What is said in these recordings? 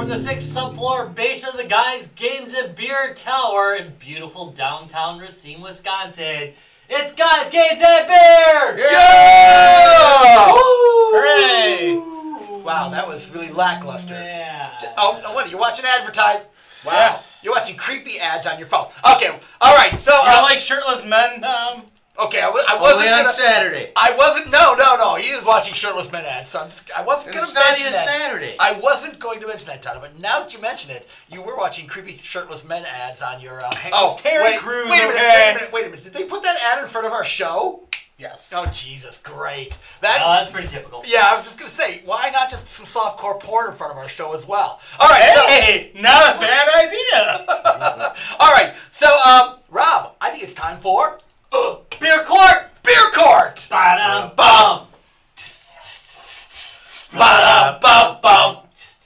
from the 6th subfloor basement of the Guys Games and Beer Tower in beautiful downtown Racine, Wisconsin. It's Guys Games and Beer! Yeah! Hooray! Wow, that was really lackluster. Yeah. Oh, what? You're watching advertise? Wow. Yeah. You're watching creepy ads on your phone. Okay, all right. So, You don't like shirtless men? okay, I wasn't Only on gonna, Saturday. I wasn't. No. He is watching shirtless men ads. So I wasn't going It's to not mention even that. Saturday. I wasn't going to mention that, Tyler. But now that you mention it, you were watching creepy shirtless men ads on your. Terry Crews, Wait a minute. okay. Wait a minute. Did they put that ad in front of our show? Yes. Oh Jesus, great. That's pretty typical. Yeah, I was just gonna say, why not just some softcore porn in front of our show as well? All right. Hey, not a bad idea. All right. So, Rob, I think it's time for Beer Court! Beer Court. Ba-dum-bum! Ba-dum-bum-bum.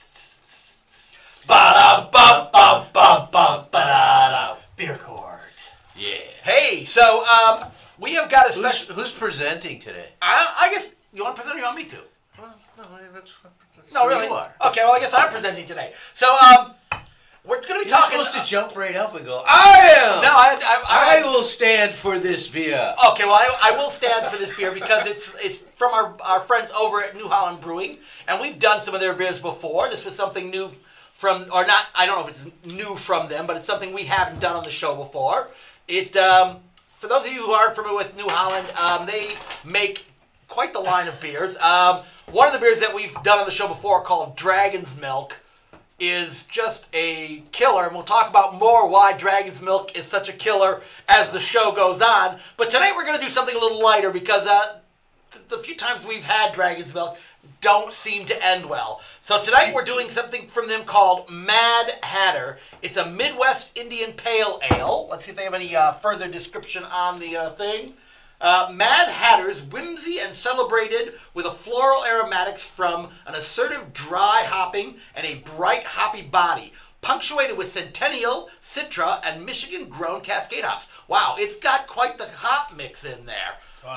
Ba-dum-bum-bum-bum-bum. Ba-da-da. Beer Court. Yeah. Hey, so we have got a special. Who's presenting today? I guess you want to present or you want me to? That's No, who really. you are. Okay, well I guess I'm presenting today. So we're going to be You're talking. supposed to jump right up and go, I am! No, I will stand for this beer. Okay, well, I will stand for this beer because it's from our friends over at New Holland Brewing, and we've done some of their beers before. This was something new from, or not, I don't know if it's new from them, but it's something we haven't done on the show before. It's, for those of you who aren't familiar with New Holland, they make quite the line of beers. One of the beers that we've done on the show before called Dragon's Milk is just a killer, and we'll talk about more why Dragon's Milk is such a killer as the show goes on. But tonight we're going to do something a little lighter because the few times we've had Dragon's Milk don't seem to end well. So tonight we're doing something from them called Mad Hatter. It's a Midwest Indian Pale Ale. Let's see if they have any further description on the thing. Mad Hatter's whimsy and celebrated with a floral aromatics from an assertive dry hopping and a bright hoppy body, punctuated with Centennial, Citra, and Michigan-grown Cascade hops. Wow, it's got quite the hop mix in there.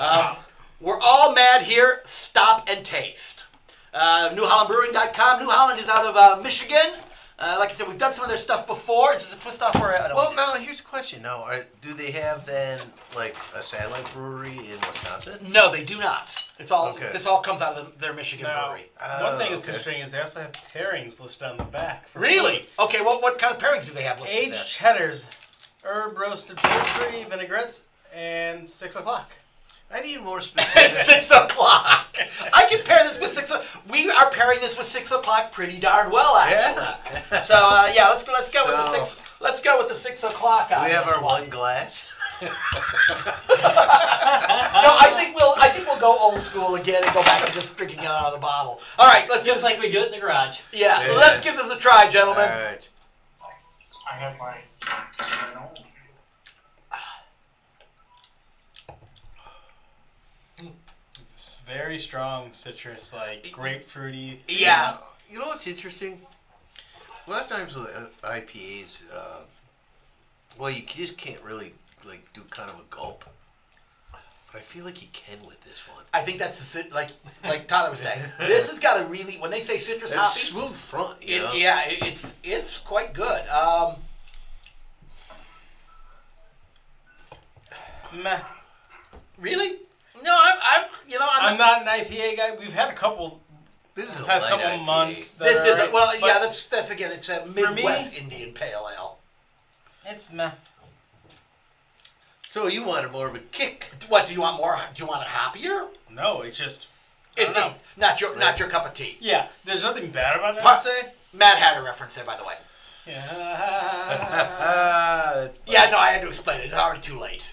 We're all mad here. Stop and taste. NewHollandBrewing.com. New Holland is out of Michigan. Like I said, we've done some of their stuff before. Is this a twist off or I don't know. Well, now, here's a question. Now, do they have then, like, a satellite brewery in Wisconsin? No, they do not. It's all Okay. This all comes out of their Michigan Now, brewery. one thing that's okay. interesting is they also have pairings listed on the back. Really? Okay, well, what kind of pairings do they have listed Aged cheddars, herb roasted poultry, vinaigrettes, and 6 o'clock. I need more It's specific. 6 o'clock. I can pair this with 6 o'clock. We are pairing this with 6 o'clock pretty darn well, actually. Yeah. So yeah, let's go with the 6. Let's go with the 6 o'clock. We have our one glass. No, I think we'll go old school again and go back to just drinking it out of the bottle. All right, let's Just like we do it in the garage. yeah, Yeah. let's give this a try, All gentlemen. right. I have my own. It's very strong citrus, like grapefruity. Yeah. You know what's interesting? A lot of times with IPAs, well, you just can't really like do kind of a gulp. But I feel like you can with this one. I think that's like Tyler was saying. This has got a really, when they say citrus It's hoppy, smooth front, you know? it's quite good. Meh. Really? No, I'm not an IPA guy. We've had a couple This is the a past light couple IPA. months. That This are is alright, well, yeah. but That's again. It's a me- Midwest Indian Pale Ale. It's meh. So you wanted more of a kick. What do you want more? Do you want it hoppier? No, it's just. It's I don't just know. not your cup of tea. Yeah, there's nothing bad about it, Part- I'd say. Mad Hatter reference there, by the way. Yeah. Yeah, no, I had to explain it. It's already too late.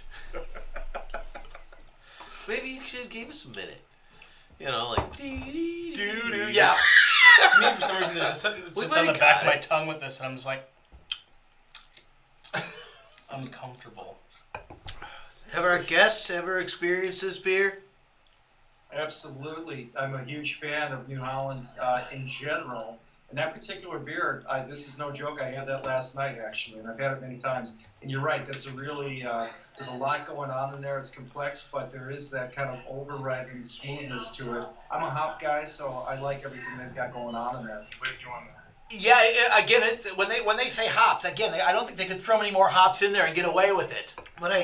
Maybe you should give us a minute. You know, like Doo-doo. Yeah. To me, for some reason, there's just something that We sits on the might back of got my tongue with this, and I'm just like uncomfortable. Have our guests ever experienced this beer? Absolutely. I'm a huge fan of New Holland in general. And that particular beer, this is no joke. I had that last night, actually, and I've had it many times. And you're right. That's a really, there's a lot going on in there. It's complex, but there is that kind of overriding smoothness to it. I'm a hop guy, so I like everything they've got going on in there. With you on that. Yeah, again, when they say hops, again, I don't think they could throw any more hops in there and get away with it. But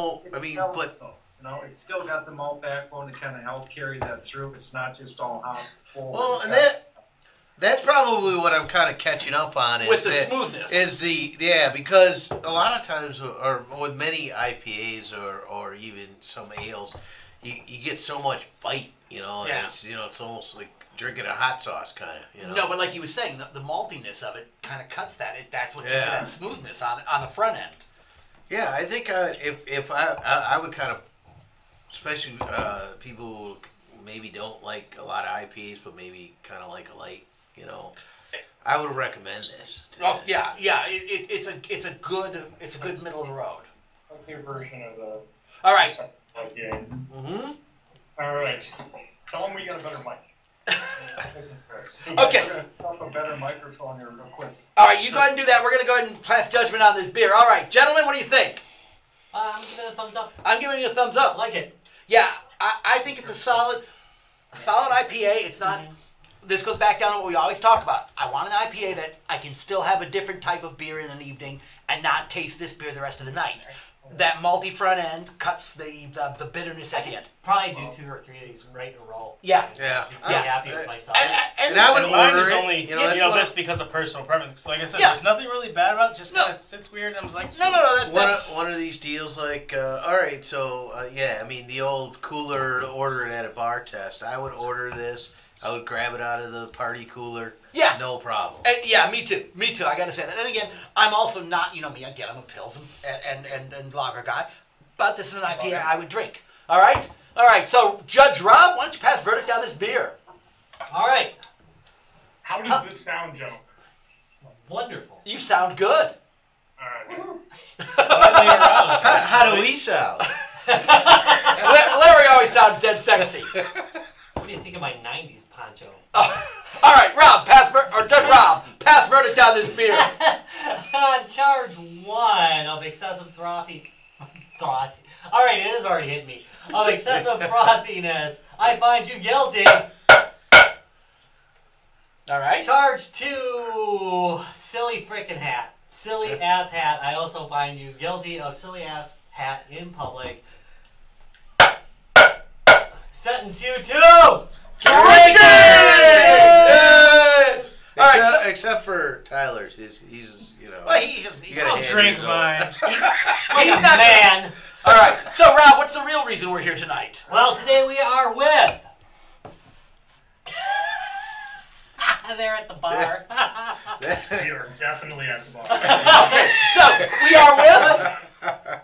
it's still got the malt backbone to kind of help carry that through. It's not just all hop full. Well, and that's probably what I'm kind of catching up on is With the smoothness. Because a lot of times, or with many IPAs or even some ales, you get so much bite, and Yeah. it's almost like drinking a hot sauce kind of, No, but like you were saying, the maltiness of it kind of cuts that. That's what gives you that smoothness on the front end. Yeah, I think if I would kind of, especially people who maybe don't like a lot of IPAs, but maybe kind of like a light, I would recommend this. Oh, yeah. It's a good middle of the road. Okay, version of the. All right. Okay. Mm-hmm. All right. Tell them we got a better mic. Okay. A better microphone here real quick. All right, you go ahead and do that. We're going to go ahead and pass judgment on this beer. All right, gentlemen, what do you think? I'm giving it a thumbs up. I'm giving you a thumbs I up. like it. Yeah, I think it's a solid IPA. It's not. This goes back down to what we always talk about. I want an IPA that I can still have a different type of beer in an evening and not taste this beer the rest of the night. That malty front end cuts the bitterness at the end. Probably do 2 or 3 of these right in a row. Yeah. Yeah. Be happy with myself. And I would Mine order is it. only, That's what this because of personal preference. Like I said, Yeah. there's nothing really bad about it. Just No. kind of sits weird, and I was like, No. That's one of these deals like, all right, so the old cooler order it at a bar test. I would order this. I would grab it out of the party cooler. Yeah. No problem. Yeah, me too. I got to say that. And again, I'm also not, me, again, I'm a Pils and lager guy. But this is an IPA I would drink. All right. So, Judge Rob, why don't you pass verdict on this beer? All right. How does this sound, gentlemen? Wonderful. You sound good. All right. slightly aroused. How do we sound? Larry always sounds dead sexy. What do you think of my 90s poncho? All right, Rob, Judge Rob, pass verdict on this beer. Charge 1 of excessive All right, it has already hit me. Of excessive frothiness, I find you guilty. All right. Charge 2, silly frickin' hat. Silly ass hat. I also find you guilty of silly ass hat in public. Sentence you to drinking! All right. Except for Tyler's, he's Well, you gotta I'll hand drink yours mine. Like a man. All right. So, Rob, what's the real reason we're here tonight? Well, today we are with. They're at the bar. We are definitely at the bar. Okay. So, we are with.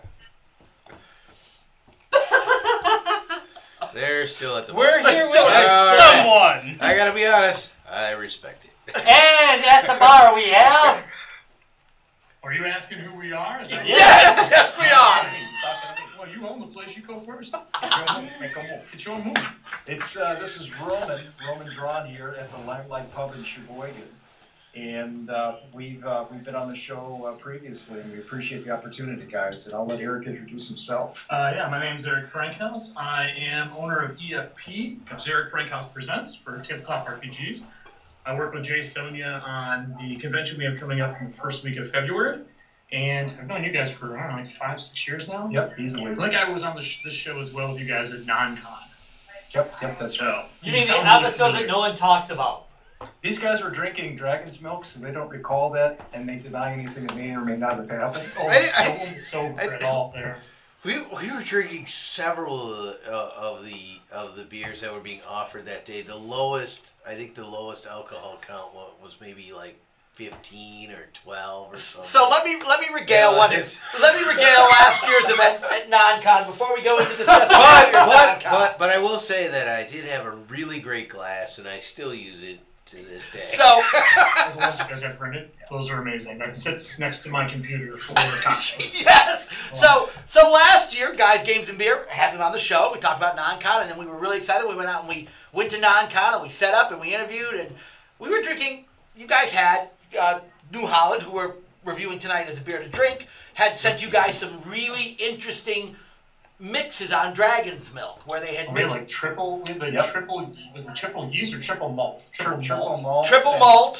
They're still at the We're here with All right. someone. I gotta be honest, I respect it. And at the bar we have. Are you asking who we are? Is that Yes, we are. Well, you own the place. You go first. It's your move. This is Roman Drawn here at the Limelight Pub in Sheboygan. And we've been on the show previously, and we appreciate the opportunity, guys. And I'll let Eric introduce himself. Yeah, my name's Eric Frankhouse. I am owner of EFP, which is Eric Frankhouse Presents for Tabletop RPGs. I work with Jay Sonia on the convention we have coming up in the first week of February. And I've known you guys for, I don't know, like 5-6 years now? Yep, easily. I think I was on this show as well with you guys at NonCon. Yep, that's right. So, You mean the sound really episode that familiar. no one talks about? These guys were drinking dragon's milk, so they don't recall that, and they deny anything that may or may not have happened. Oh, I- I won't sober at all there. We were drinking several of the beers that were being offered that day. I think the lowest alcohol count was maybe like 15 or 12 or something. So let me regale let me regale last year's event at NonCon before we go into discussing NonCon. But I will say that I did have a really great glass, and I still use it to this day. So The ones you guys have printed, those are amazing. That sits next to my computer for the cocktails. yes. So last year, Guys, Games, and Beer had them on the show. We talked about NonCon, and then we were really excited. We went out and we went to NonCon, and we set up and we interviewed, and we were drinking. You guys had New Holland, who we're reviewing tonight as a beer to drink, had sent you guys some really interesting mixes on Dragon's Milk, where they had We had mixed like triple, was the triple yeast or triple malt? Triple malt. triple malt.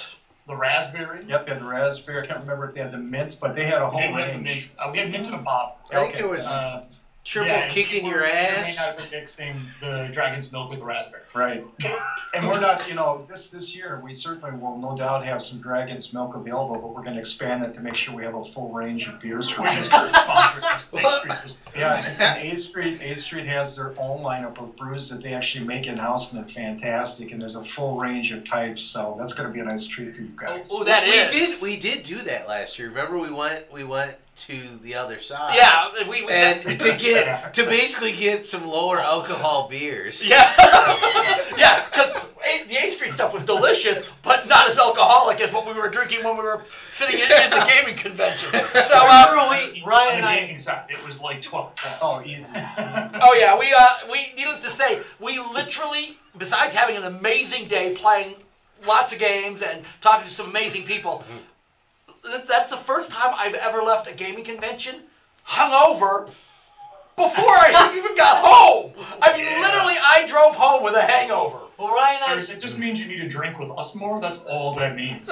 the raspberry. Yep, they had the raspberry. I can't remember if they had the mint, but they had a We whole didn't have the range. mint. We had mint in a bottle. I think Okay. there was triple Yeah, and kicking we your were- we may ass. not have been mixing the dragon's milk with the raspberry. Right. And we're not, this year, we certainly will no doubt have some Dragon's Milk available, but we're going to expand it to make sure we have a full range of beers for Which you. is sponsored. Yeah, and 8th Street has their own lineup of brews that they actually make in-house, and they're fantastic, and there's a full range of types, so that's going to be a nice treat for you guys. Oh, that is. We did do that last year. Remember we went to the other side. Yeah, we And to basically get some lower alcohol beers. yeah, yeah, because the 8th Street stuff was delicious, but not as alcoholic as what we were drinking when we were sitting in the gaming convention. So, Ryan On and the I. gaming side, it was like 12 plus. Oh, easy. oh yeah, we needless to say, we literally, besides having an amazing day playing lots of games and talking to some amazing people, that's the first time I've ever left a gaming convention hungover before I even got home. I mean, literally, I drove home with a hangover. Well, Ryan So and I. it just means you need to drink with us more. That's all that means.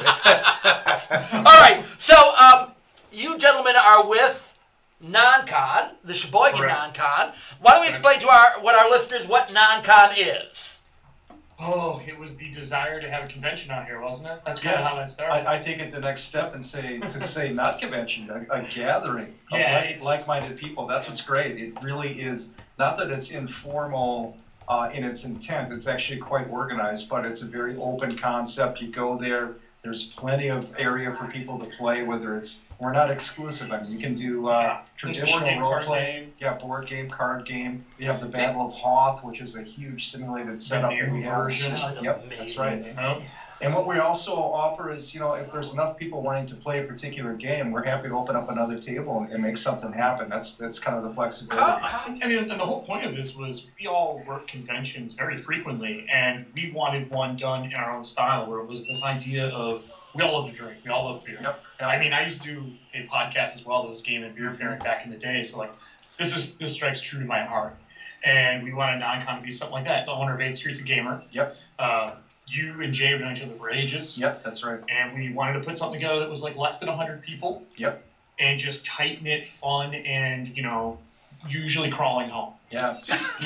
All right, so you gentlemen are with NonCon, the Sheboygan Correct. NonCon. Why don't we explain to our listeners what NonCon is? Oh, it was the desire to have a convention out here, wasn't it? That's kind of how that started. I take it the next step and say not convention, a gathering of Yeah, it's- like-minded people. That's what's great. It really is, not that it's informal in its intent, it's actually quite organized, but it's a very open concept. You go there, there's plenty of area for people to play, we're not exclusive. I mean, you can do There's traditional board game, role card play. game. Yeah, board game, card game. We have the Battle of Hoth, which is a huge simulated setup that we have. version. That was Yep, amazing. that's right. No? And what we also offer is, if there's enough people wanting to play a particular game, we're happy to open up another table and make something happen. That's kind of the flexibility. I mean, and the whole point of this was we all work conventions very frequently, and we wanted one done in our own style, where it was this idea of we all love to drink, we all love beer. Yep. I mean, I used to do a podcast as well that was game and beer pairing back in the day, so like this strikes true to my heart. And we wanted NonCon to be something like that. The owner of 8th Street's a gamer. Yep. You and Jay have known each other for ages. Yep, that's right. And we wanted to put something together that was like less than 100 people. Yep. And just tight knit, fun, and usually crawling home. Yeah.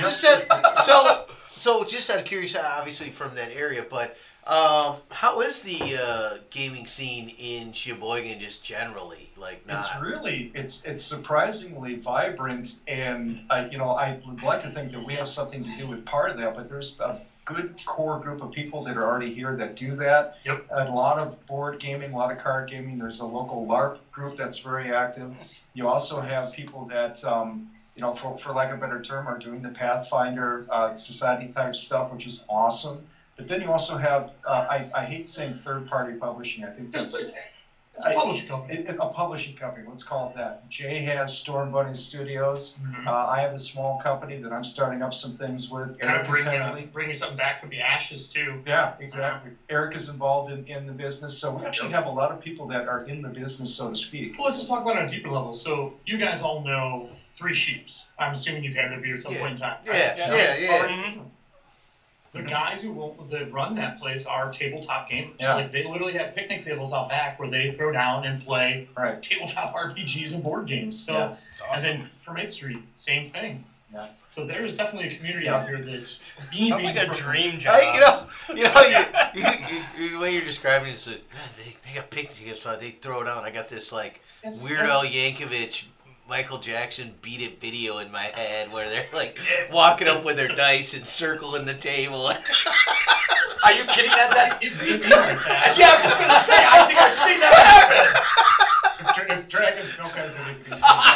So just out of curiosity, obviously from that area, but how is the gaming scene in Sheboygan just generally? It's surprisingly vibrant, and I would like to think that we have something to do with part of that, but there's a good core group of people that are already here that do that. Yep. A lot of board gaming, a lot of card gaming. There's a local LARP group that's very active. You also have people that, for lack of a better term, are doing the Pathfinder society type stuff, which is awesome. But then you also have, I hate saying third-party publishing. I think that's... It's a publishing company. A publishing company, let's call it that. Jay has Storm Bunny Studios. Mhm. I have a small company that I'm starting up some things with. Kind of Eric is heavily. bringing something back from the ashes too. Yeah, exactly. Eric is involved in the business, so we actually have a lot of people that are in the business, so to speak. Well, let's just talk about it on a deeper level. So you guys all know Three Sheeps. I'm assuming you've had their beer at some point in time. right? Yeah. The guys that run that place are tabletop gamers. Yeah. Like they literally have picnic tables out back where they throw down and play Right. tabletop RPGs and board games. So, Yeah. and then from 8th Street, same thing. Yeah. So there's definitely a community Yeah. out here that Sounds like a dream job. When you're describing it, it's like, man, they got picnics, so they throw it out. I got this Yes. Weird Al Yankovic, Michael Jackson Beat It video in my head where they're walking up with their dice and circling the table. Are you kidding? It'd be like that. Yeah, I was just gonna say. I think I've seen that happen. If Dragon's Milk has anything.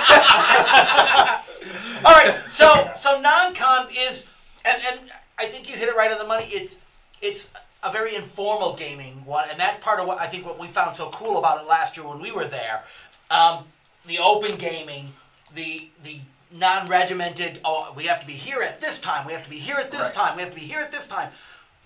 All right, so NonCon is, and I think you hit it right on the money. It's a very informal gaming one, and that's part of what I think what we found so cool about it last year when we were there. The open gaming, the non-regimented. Oh, we have to be here at this time. We have to be here at this Right. time. We have to be here at this time.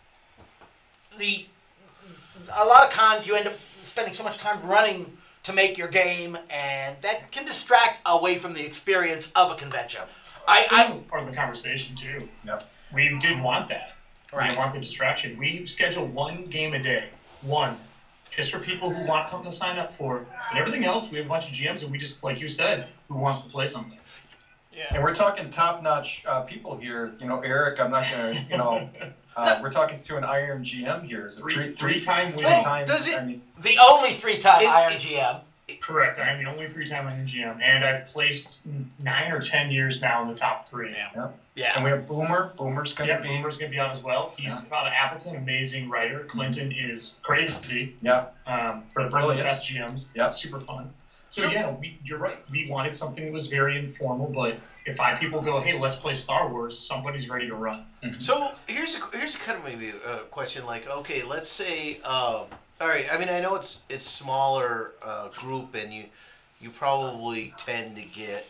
A lot of cons you end up spending so much time running to make your game, and that can distract away from the experience of a convention. That was part of the conversation too. Yep. We did want that. Right. We want the distraction. We schedule one game a day. One. just for people who want something to sign up for. And everything else, we have a bunch of GMs, and we just, like you said, who wants to play something. And we're talking top-notch people here. You know, Eric, I'm not going to, you know, we're talking to an Iron GM here. Is it three-time winning? Three-time, does it- I mean, The only 3-time Iron GM. Correct. I am the only 3-time winning GM, and I've placed 9 or 10 years now in the top 3. Yeah. and we have Boomer. Boomer's going to Yeah, be. Boomer's going to be on as well. He's out of Appleton, amazing writer. Clinton is crazy. Yeah. For the Brilliant. best GMs. Yeah. Super fun. So yeah, you're right. We wanted something that was very informal, but if 5 people go, hey, let's play Star Wars, somebody's ready to run. So here's kind of maybe a question. Like, okay, let's say, all right. I mean, I know it's smaller group, and you probably tend to get,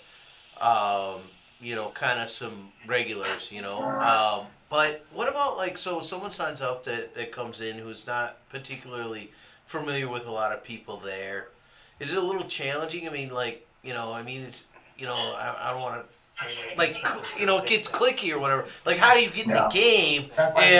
you know, kind of some regulars, you know. But what about like, so someone signs up that comes in who's not particularly familiar with a lot of people there. Is it a little challenging? I mean, like, you know, I mean, it's, you know, I don't want to, like, you know, it gets clicky or whatever. Like, how do you get in the game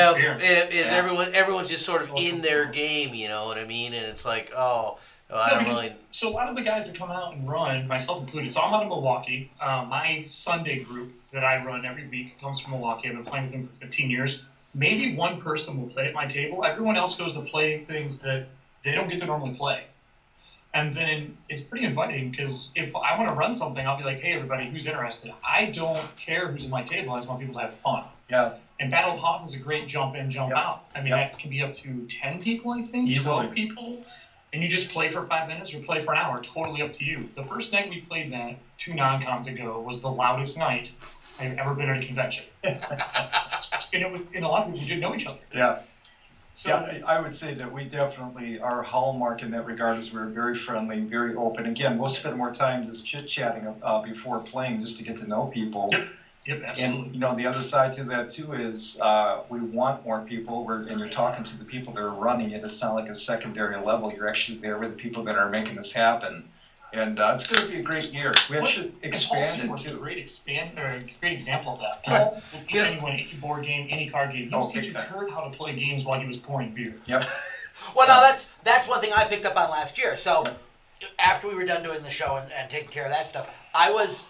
if everyone's just sort of in their game, you know what I mean? And it's like, I don't really. So a lot of the guys that come out and run, myself included, so I'm out of Milwaukee. My Sunday group that I run every week comes from Milwaukee. I've been playing with them for 15 years. Maybe one person will play at my table. Everyone else goes to play things that they don't get to normally play. And then it's pretty inviting because if I want to run something, I'll be like, hey, everybody, who's interested? I don't care who's at my table. I just want people to have fun. Yeah. And Battle of Hoth is a great jump in, jump out. I mean, that can be up to 10 people, I think, Easily. 12 people. And you just play for 5 minutes or play for an hour, totally up to you. The first night we played that 2 non-cons ago was the loudest night I've ever been at a convention. And it was, and a lot of people didn't know each other. Yeah. So Yeah, I would say that we definitely, our hallmark in that regard is we're very friendly, very open. Again, we'll spend more time just chit-chatting before playing just to get to know people. Yep, absolutely. And, you know, the other side to that, too, is we want more people, and you're talking to the people that are running it. It's not like a secondary level. You're actually there with the people that are making this happen. And it's going to be a great year. We actually expanded, Paul too. a great example of that. Paul will teach anyone any board game, any card game. He was teaching Kurt how to play games while he was pouring beer. Yep. Well, now that's one thing I picked up on last year. So after we were done doing the show and taking care of that stuff, I was,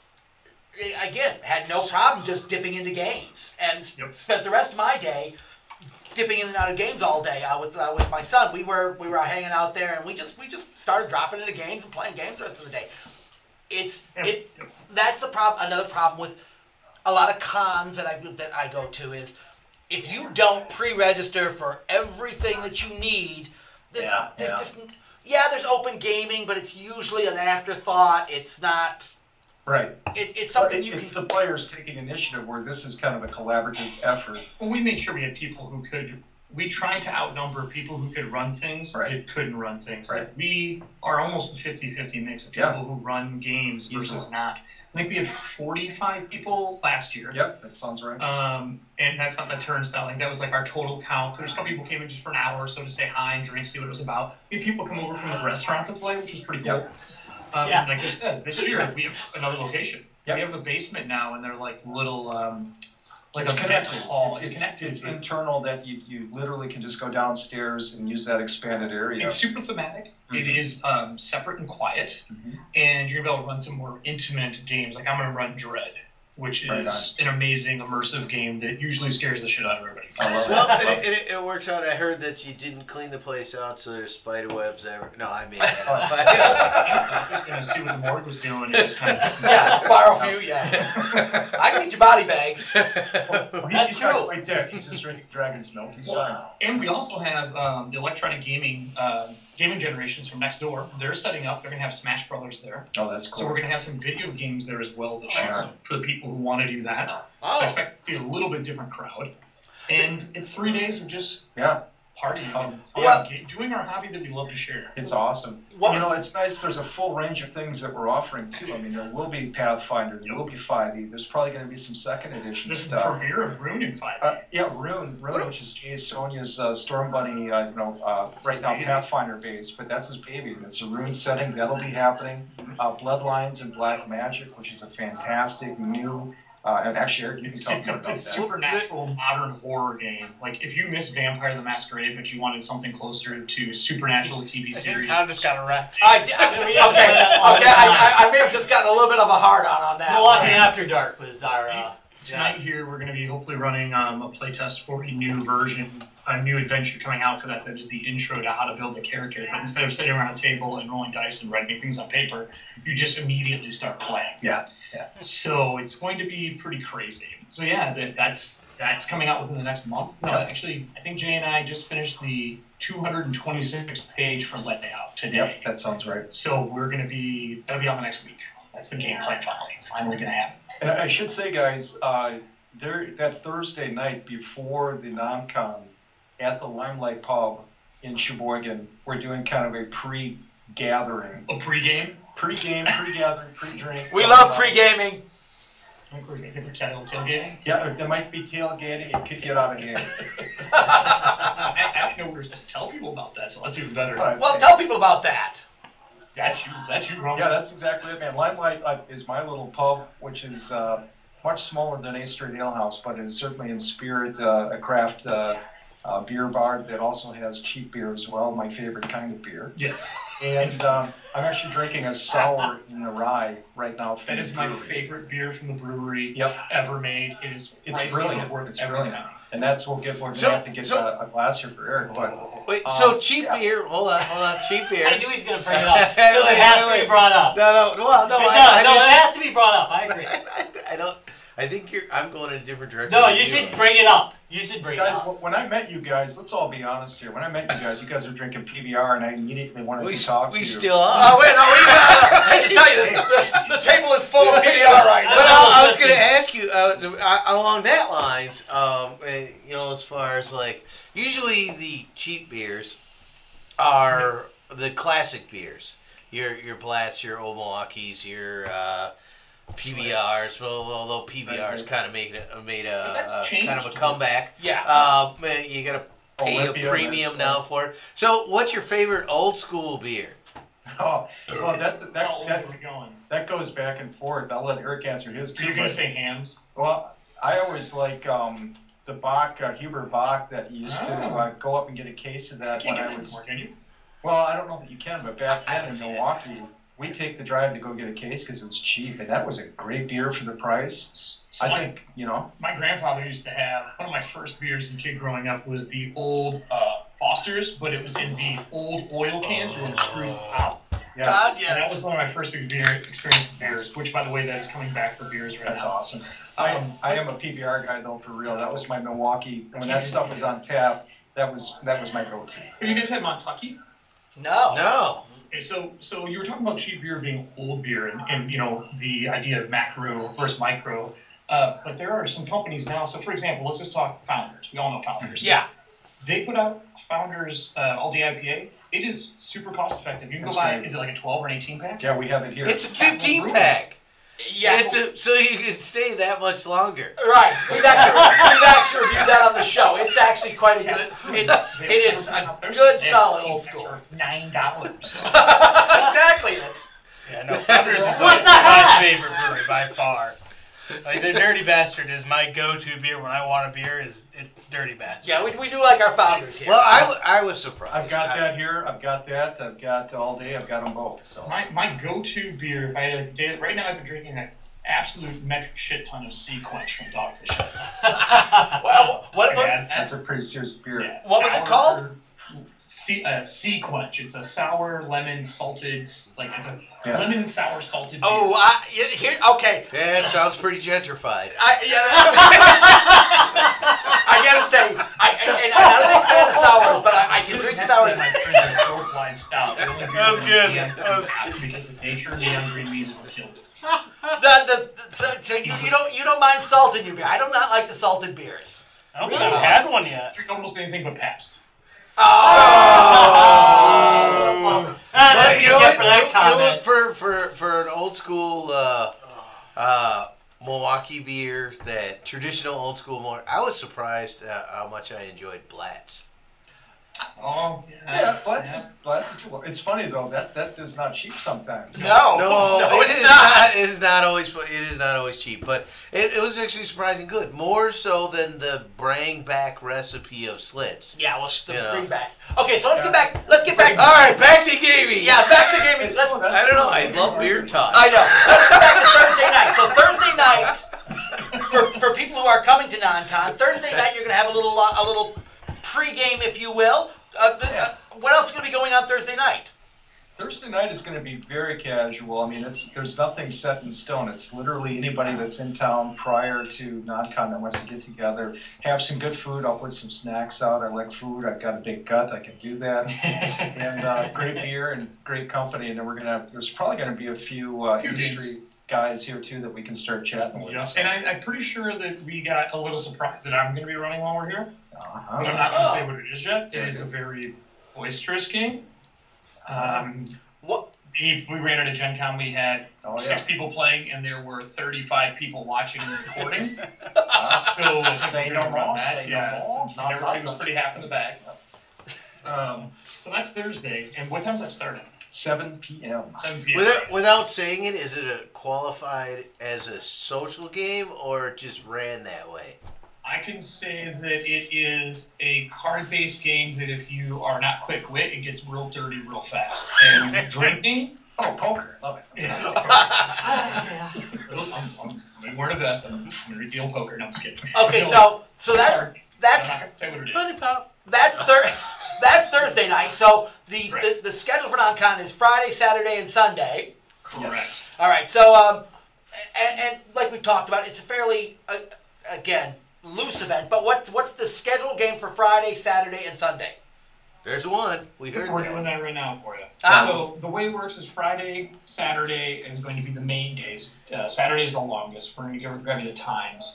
again, had no problem just dipping into games and spent the rest of my day dipping in and out of games all day with my son. We were hanging out there, and we just started dropping into games and playing games the rest of the day. That's the problem. Another problem with a lot of cons that I go to is if you don't pre-register for everything that you need, there's open gaming, but it's usually an afterthought. It's not. Right. It's something It's the players taking initiative where this is kind of a collaborative effort. Well, we made sure we had people who could. We tried to outnumber people who could run things that couldn't run things. Right. Like we are almost a 50-50 mix of people who run games versus not. I think we had 45 people last year. Yep, that sounds right. And that's not the turnstile. Like that was like our total count. There's a couple people came in just for an hour or so to say hi and drink, see what it was about. We had people come over from the restaurant to play, which was pretty cool. Yep. Like you said, this year we have another location. Yep. We have the basement now, and they're like little, like it's a connected. hall. It's connected. It's internal that you literally can just go downstairs and use that expanded area. It's super thematic. Mm-hmm. It is separate and quiet, and you're gonna be able to run some more intimate games. Like I'm gonna run Dread, which is an amazing immersive game that usually scares the shit out of everybody. Well, it works out. I heard that you didn't clean the place out, so there's spider webs there. No, I mean, I was gonna see what the morgue was doing. And just kind of borrow a few. I can get your body bags. That's true. Right there, he's just drinking dragon's milk. He's fine. And we also have the electronic gaming generations from next door. They're setting up. They're gonna have Smash Brothers there. Oh, that's cool. So we're gonna have some video games there as well this year for the people who want to do that. I expect to see a little bit different crowd. And it's 3 days of just partying, doing our hobby that we love to share. It's awesome. You know, it's nice. There's a full range of things that we're offering too. I mean, there will be Pathfinder, there will be 5e. There's probably going to be some second edition stuff. This is the premiere of Rune in 5e. Rune, which is Jay Sonia's Storm Bunny. Right now Pathfinder based, but that's his baby. It's a Rune setting that'll be happening. Bloodlines and Black Magic, which is a fantastic new And actually, Eric, you can It's, talk it's more a about it's that. supernatural modern horror game. Like if you missed Vampire the Masquerade, but you wanted something closer to supernatural TV I think series. Tom just got wrecked. Okay, I may have just gotten a little bit of a hard on that. Milwaukee one. After Dark was our. Tonight here, we're going to be hopefully running a playtest for a new version, a new adventure coming out for that is the intro to how to build a character. But instead of sitting around a table and rolling dice and writing things on paper, you just immediately start playing. Yeah. So it's going to be pretty crazy. So yeah, that's coming out within the next month. No, actually, I think Jay and I just finished the 226th page for layout today. Yep, that sounds right. So that'll be out the next week. That's the game plan finally going to happen. And I should say, guys, that Thursday night before the non-con at the Limelight Pub in Sheboygan, we're doing kind of a pre-gathering. A pre-game? Pre-game, pre-gathering, pre-drink. We love pre-gaming. I think we're tailgating. Yeah, there might be tailgating. It could get out of hand. I didn't know we were supposed to tell people about that, so that's even better. Right. Well, tell people about that. That's you, Ron. Yeah, that's exactly it, man. Limelight is my little pub, which is much smaller than A Street Ale House, but it is certainly in spirit a craft beer bar that also has cheap beer as well, my favorite kind of beer. Yes. And I'm actually drinking a sour in the rye right now. From That is the my brewery. favorite beer from the brewery Yep. ever made. It is It's pricey, brilliant. but worth It's every brilliant. time. And that's we're gonna have to get a glass here for Eric. But Wait, so cheap yeah. beer. Hold on, cheap beer. I knew he's gonna bring it up because it has to be brought up. No, well, no, It does. I No, just- it has to be brought up. I agree. I don't. I think I'm going in a different direction. No, than you should bring it up. You should bring it guys, up. when I met you guys, let's all be honest here. When I met you guys were drinking PBR, and I immediately wanted to talk to We you. still are. Oh wait, no, I hate to tell you this. The table is full of PBR right now. But I was going to Listen. ask you along that lines. As far as like usually the cheap beers are the classic beers. Your Blatts, your Old Milwaukees, your PBRs. Well, although PBRs kind of made that's a changed kind of a a comeback. Yeah. You got to pay a Olympia, premium that's now for it. So, what's your favorite old school beer? Oh, well, Where we going? that goes back and forth. I'll let Eric answer his So too. you're going but- to say hams? Well, I always like the Bach, Huber Bach, that you used to Oh. go up and get a case of that Can't when get I that was. anymore, can you? Well, I don't know that you can, but back I then haven't in seen it. Milwaukee, we take the drive to go get a case because it was cheap, and that was a great beer for the price. So I my- think, you know. My grandfather used to have, one of my first beers as a kid growing up was the old Foster's, but it was in the old oil cans with it screwed out. Yeah, God, And that yes. was one of my first experience with beers, which, by the way, that is coming back for beers right that's now. awesome. I am a PBR guy though, for real. That was my Milwaukee. When that stuff was on tap, that was my go-to. Have you guys had Montucky? No. No. Okay, so you were talking about cheap beer being old beer and the idea of macro versus micro. But there are some companies now. So for example, let's just talk Founders. We all know Founders. Yeah. They put out Founders All Day IPA. It is super cost effective. You can That's go buy. great. Is it like a 12 or an 18 pack? Yeah, we have it here. It's a 15 pack. Yeah. So you can stay that much longer. Right. We've actually reviewed that on the show. It's actually quite a good. It is a good, solid old school. $9. Exactly. That's. Yeah, no, Founders is What like the heck? my favorite brewery by far. Like the Dirty Bastard is my go-to beer when I want a beer. It's Dirty Bastard. Yeah, we do like our Founders here. Well, I was surprised. I've got that here. I've got that. I've got All Day. I've got them both. So. My go-to beer, if I had a day, right now I've been drinking an absolute metric shit ton of Sea Quench from Dogfish Head. Well, what? That's a pretty serious beer. Yeah, What was it sour- called? Sea Quench. It's a sour lemon salted, it's a Yeah. lemon sour salted beer. Oh, here. Okay. That sounds pretty gentrified. I gotta say, and I'm not a big fan of sours, but I can drink sours. My friend Growth Line Stout. The only beer That was that good. can That was- because of nature, the young green beans were killed. So you don't mind salt in your beer. I do not like the salted beers. I don't think I've had one yet. Drink almost anything but Pabst. Oh. That's But what you get for that comment. For an old school Milwaukee beer, that traditional old school, I was surprised how much I enjoyed Blatts. Oh, Yeah, Blatz is cheap. It's funny though, that is not cheap sometimes. No, No, it's not. It is not always. It is not always cheap, but it was actually surprising good. More so than the bring back recipe of slits. Yeah, well, bring know. back. Okay, so let's get back. Let's get back. All right, back to gaming. Yeah, back to gaming. Let's. I don't know. I love beer talk. I know. Let's go back to Thursday night. So Thursday night, for people who are coming to non-con, Thursday night you're gonna have a little pre-game, if you will. What else is gonna be going on Thursday night? Thursday night is going to be very casual. I mean, there's nothing set in stone. It's literally anybody that's in town prior to non-con that wants to get together, have some good food. I'll put some snacks out. I like food. I've got a big gut. I can do that. And great beer and great company. And then there's probably going to be a few industry guys here too that we can start chatting with. Yeah. And I'm pretty sure that we got a little surprise that I'm going to be running while we're here. Uh-huh. But I'm not going to say what it is yet. It is a very boisterous game. What? We ran at a Gen Con. We had 6 people playing, and there were 35 people watching and recording. So Say no more. Say no yeah, more. everybody was pretty half in the bag. So that's Thursday. And what time's that starting? 7 p.m. 7 p.m. Without saying it, is it qualified as a social game or it just ran that way? I can say that it is a card-based game that if you are not quick-wit, it gets real dirty real fast. And drinking... Oh, poker. Love it. Yeah. I'm wearing a vest. I'm going to reveal poker. No, I'm just kidding. Okay, so I'm not that's going to say what it is. Funny pop. that's Thursday night. So the Correct. the schedule for non-con is Friday, Saturday, and Sunday. Correct. All right. So and like we talked about, it's a fairly again loose event. But what's the scheduled game for Friday, Saturday, and Sunday? There's one. We heard We're that. doing that right now for you. Ah. So the way it works is Friday, Saturday is going to be the main days. Saturday is the longest. We're going to grab you the times.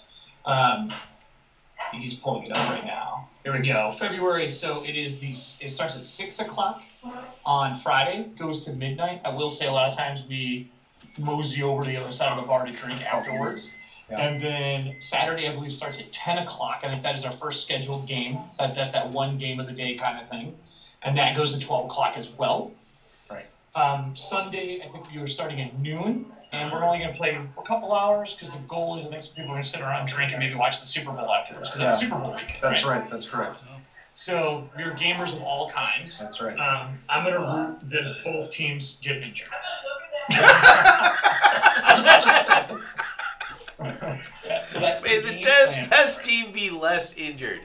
He's pulling it up right now. Here we go. February. So it starts at 6 o'clock on Friday, goes to midnight. I will say a lot of times we mosey over to the other side of the bar to drink afterwards. Yeah. And then Saturday, I believe, starts at 10 o'clock. I think that is our first scheduled game. That's that one game of the day kind of thing. And that goes to 12 o'clock as well. Right. Sunday, I think we were starting at noon. And we're only going to play a couple hours because the goal is I think some people are going to sit around, drink, and maybe watch the Super Bowl afterwards because it's Super Bowl weekend. That's right. That's correct. So we're gamers of all kinds. That's right. I'm going to root that both teams get injured. Yeah, so that's May the game plan best for it. team be less injured.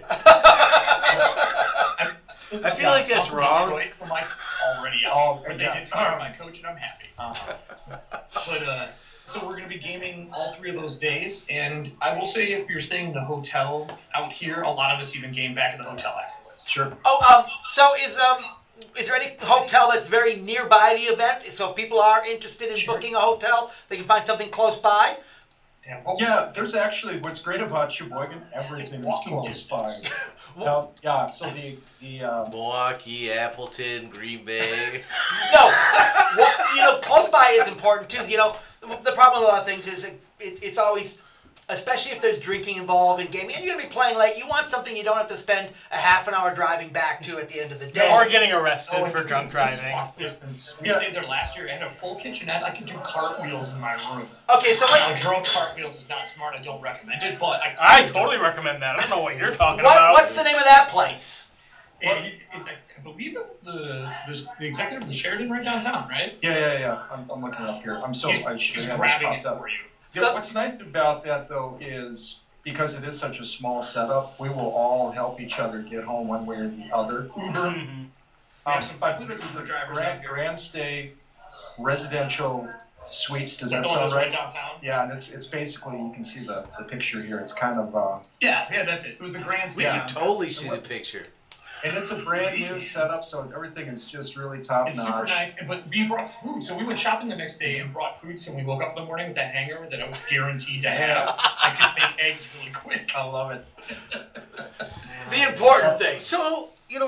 Listen, I feel like that's I'm from wrong. Detroit, so my team's already out. Oh, But they yeah. did fire my coach, and I'm happy. Uh-huh. But so we're going to be gaming all 3 of those days, and I will say if you're staying in the hotel out here, a lot of us even game back in the hotel afterwards. Sure. Oh, so is there any hotel that's very nearby the event? So if people are interested in Sure. booking a hotel, they can find something close by? Yeah, there's actually what's great about Sheboygan. Everything is close by. Yeah. So the Milwaukee, Appleton, Green Bay. No, close by is important too. The problem with a lot of things is it's always, especially if there's drinking involved in gaming, and you're gonna be playing late. You want something you don't have to spend a half an hour driving back to at the end of the day. Or getting arrested Oh, for drunk driving. Distance. We stayed there last year. I had a full kitchenette. I could do cartwheels in my room. Okay, so Now, let's. drunk cartwheels is not smart. I don't recommend it, but I totally recommend that. I don't know what you're talking What's about. the name of that place? I believe it was the executive of the Sheraton right downtown, right? yeah. I'm looking it up here. I should He's have had grabbing this it popped up. for you. Yeah, what's nice about that though is because it is such a small setup, we will all help each other get home one way or the other. Mhm. We have some I Uber believe it's the drivers out here. Grand Stay Residential Suites. Does that The one sound that's right right? downtown. Yeah, and it's basically you can see the picture here. It's kind of Yeah, that's it. It was the Grand We Stay. can totally see the picture. and it's a brand new setup, so everything is just really top It's super notch. nice, but we brought food. So we went shopping the next day and brought food. So we woke up in the morning with a hangover that I was guaranteed to have. I could make eggs really quick. I love it. The important thing. So,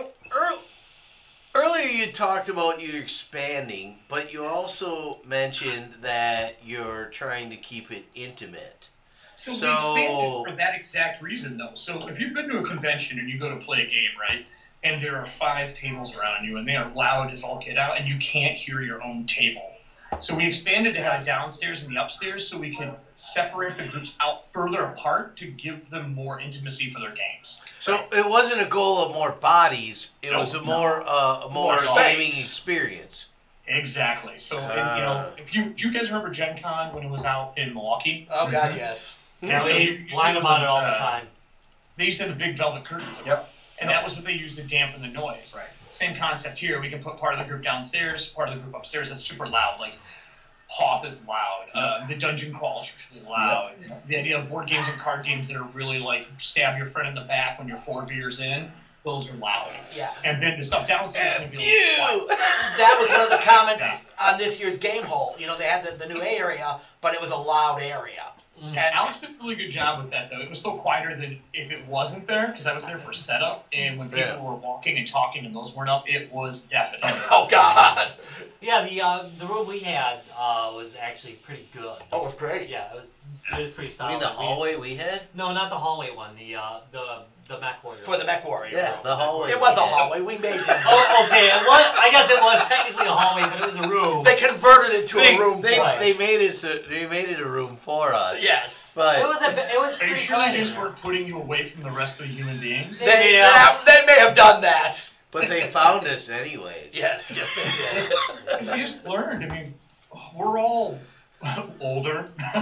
earlier you talked about you expanding, but you also mentioned that you're trying to keep it intimate. So we So- expanded for that exact reason, though. So if you've been to a convention and you go to play a game, right? and there are 5 tables around you, and they are loud as all get out, and you can't hear your own table. So we expanded to have a downstairs and the upstairs so we could separate the groups out further apart to give them more intimacy for their games. So it wasn't a goal of more bodies. It was a more gaming space. experience. Exactly. So, if you guys remember Gen Con when it was out in Milwaukee? Oh God, yes. Yeah, So we you whine see about it all when, the time. They used to have the big velvet curtains. Yep. And that was what they used to dampen the noise. Right. Same concept here. We can put part of the group downstairs, part of the group upstairs that's super loud. Like Hoth is loud. The dungeon crawl is really loud. The idea of board games and card games that are really like stab your friend in the back when you're 4 beers in, those are loud. Yeah. And then the stuff downstairs can be quiet. That was one of the comments on this year's Game Hole. You know, they had the new A area, but it was a loud area. And Alex did a really good job with that, though. It was still quieter than if it wasn't there, because I was there for setup, and when people were walking and talking and those weren't up, it was deafening. oh God, Yeah, the room we had was actually pretty good. oh, it was great. Yeah, it was pretty I solid. mean, the hallway we had? No, not the hallway one. The Mech Warrior. For the Mech Warrior. Yeah, the hallway. It was a hallway. We made it. Oh, okay. I guess it was technically a hallway, but it was a room. They converted it to a room. They place. made it a room for us. Yes. But It was Are you pretty sure they good. just weren't putting you away from the rest of the human beings? They Yeah. may have done that. they found us anyways. Yes, they did. We just learned. I mean, we're all older. We're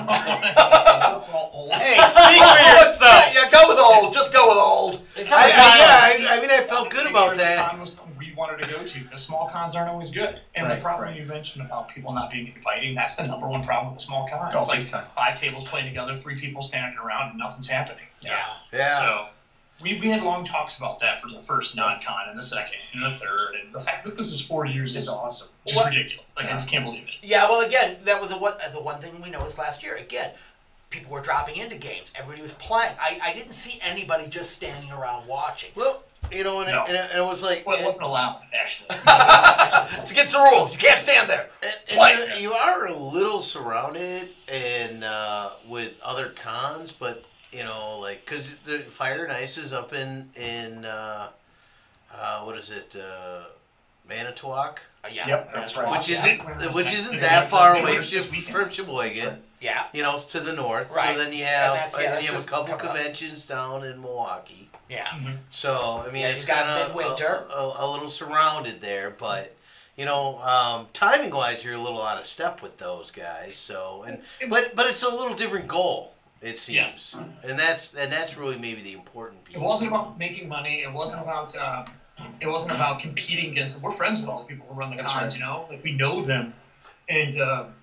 all old. Hey, speak for yourself. Yeah, go with old. Just go with old. Except for Kyle. I felt good about that. Con was something we wanted to go to. The small cons aren't always good. And the problem you mentioned about people not being inviting, that's the number one problem with the small cons. It's like 5 tables playing together, 3 people standing around, and nothing's happening. Yeah. So we had long talks about that for the first non-con and the second and the third. And the fact that this is 4 years is awesome. Just ridiculous. Like, I just can't believe it. Yeah, well, again, that was the one thing we noticed last year. Again, people were dropping into games. Everybody was playing. I didn't see anybody just standing around watching. Well, you know, and it was like... Well, it wasn't allowed, actually. It's against the rules. You can't stand there. And you are a little surrounded and with other cons, but, you know, like, because the Fire and Ice is up in what is it, Manitowoc? Yeah. Yep, that's right. Which isn't that far away from Sheboygan. Yeah. You know, it's to the north. Right. So then you And have that's a just couple coming up. conventions down in Milwaukee. Yeah. So I mean, Yeah, it's you've got kind of midwinter. a little surrounded there, but you know, timing wise, you're a little out of step with those guys. So but it's a little different goal. It seems. Yes. And that's really maybe the important piece. It wasn't about making money. It wasn't about competing against them. We're friends with all the people who run the cons, you know? Like, we know them. And